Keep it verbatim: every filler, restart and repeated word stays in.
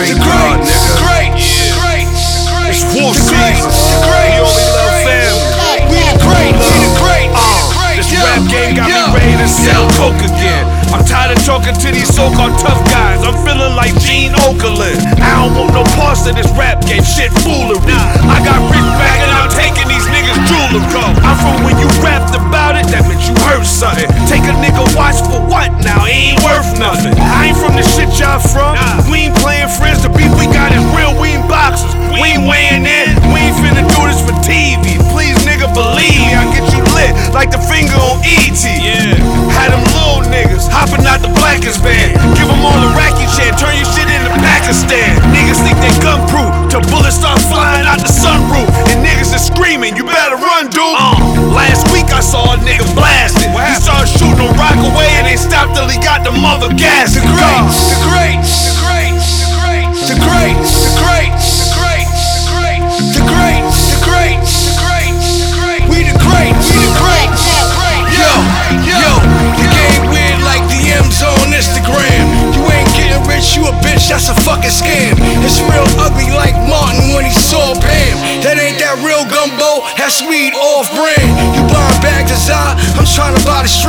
Thank God, nigga. Great, great, great. It's war The great, season. the great, We only love family. We the great, we the great. Uh, this rap game got me ready to sell coke again. I'm tired of talking to these so-called tough guys. I'm feeling like Gene Okerlund. I don't want no parts of this rap game, shit foolery. I got rich back and I'm taking these niggas jewelry. I'm from when you rapped about it, that meant you heard something. Take a nigga watch for what now? He ain't worth nothing. I ain't from the shit y'all from. We ain't playing friends, the beef we got is real, we ain't boxers. We ain't weighing in, we ain't finna do this for T V. Please nigga believe me, I get you lit like the finger on E T. Yeah. Had them little niggas hopping out the blackest band. Give them all a racky chant, turn your shit into Pakistan. Niggas think they gun proof till bullets start flying out the sunroof. And niggas is screaming, you better run, dude. Uh, last week I saw a nigga blasted. He started shooting on Rockaway and they stopped till he got the mother gas. The great, the great, the great, the great, the great, the great, the great, the great, the great, the great, the great. We the great, we the great. Yo, yo, the game weird like D Ms on Instagram. You ain't getting rich, you a bitch, that's a fucking scam. It's real ugly like Martin when he saw Pam. That ain't that real gumbo, that's weed off brand. You buying bags of Zod, I'm trying to buy the